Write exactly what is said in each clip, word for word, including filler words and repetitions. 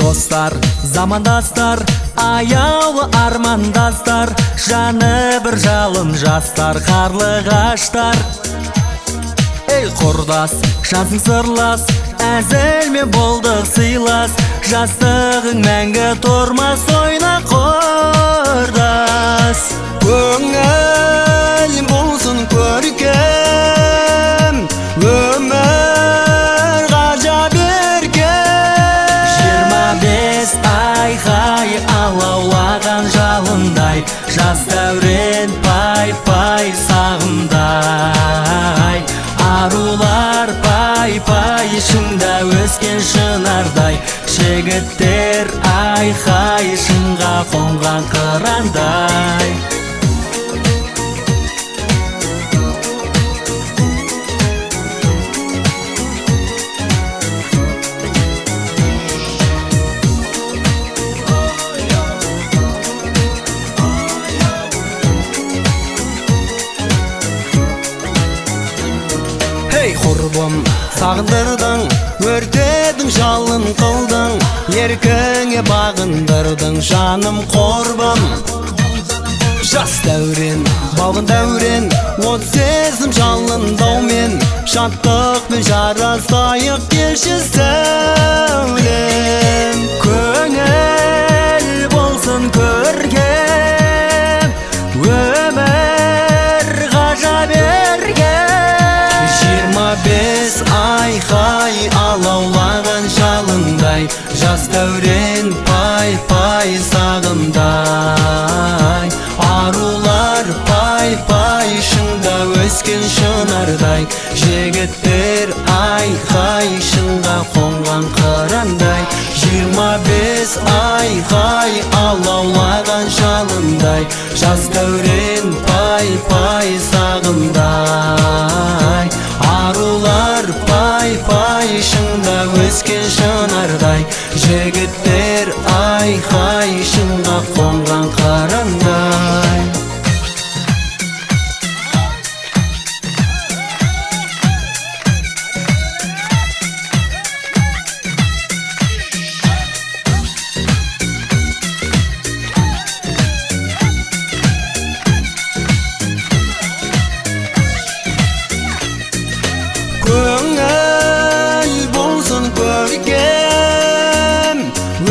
достар, замандастар, аяулы армандастар, жаны бір жалын жастар, қарлығаштар. Ей құрдас, жансың сырлас, әзілмен болдық сыйлас, жастығың мәңгі тұрмас, ойна құрдас. Көңіл болсын көркем, өмір ғажап еркем. Жиырма бес айғай алаулаған жалындай, жас дәурен пай-пай сағымдай. Арулар пай-пай шыңда өскен шынардай, жігіттер айқай шыңға қонған қырандай. Ей құрбым, сағындырдың, өртедің жалын қылдың, еркіңе бағындырдың жаным құрбым. Жас дәурен, балғын дәурен, от сезім жалындаумен, шаттықпен жарасайық келші сәулем. Көңіл болсын көркем, өмір ғажап еркем. Жиырма бес айқай алаулаған жалындай, жас дәурен пай-пай сағымдай. Арулар пай-пай шыңда өскен шынардай, жігіттер айқай шыңға қонған қырандай. Жиырма бес айқай алаулаған жалындай, жас дәурен пай-пай сағымдай. Арулар пай-пай шыңда өскен шынардай, жігіттер айқай шыңға қонған қырандай. Көңіл болсын көркем,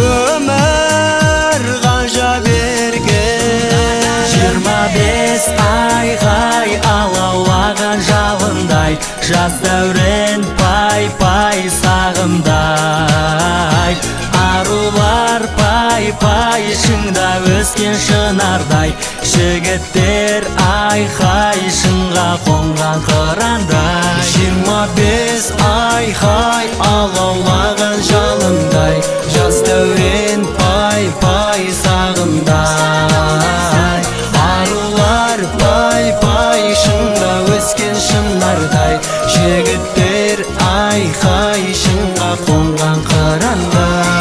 өмір ғажап еркем. Жиырма бес айғай алаулаған жалындай, жас дәурен пай-пай сағымдай. Арулар пай-пай шыңда өскен шынардай, жігіттер айқай шыңға қонған қырандай. Жиырма бес айқай алаулаған жалындай, жас дәурен пай-пай сағымдай. Арулар пай-пай шыңда өскен шынардай, жігіттер айқай шыңға қонған қырандай.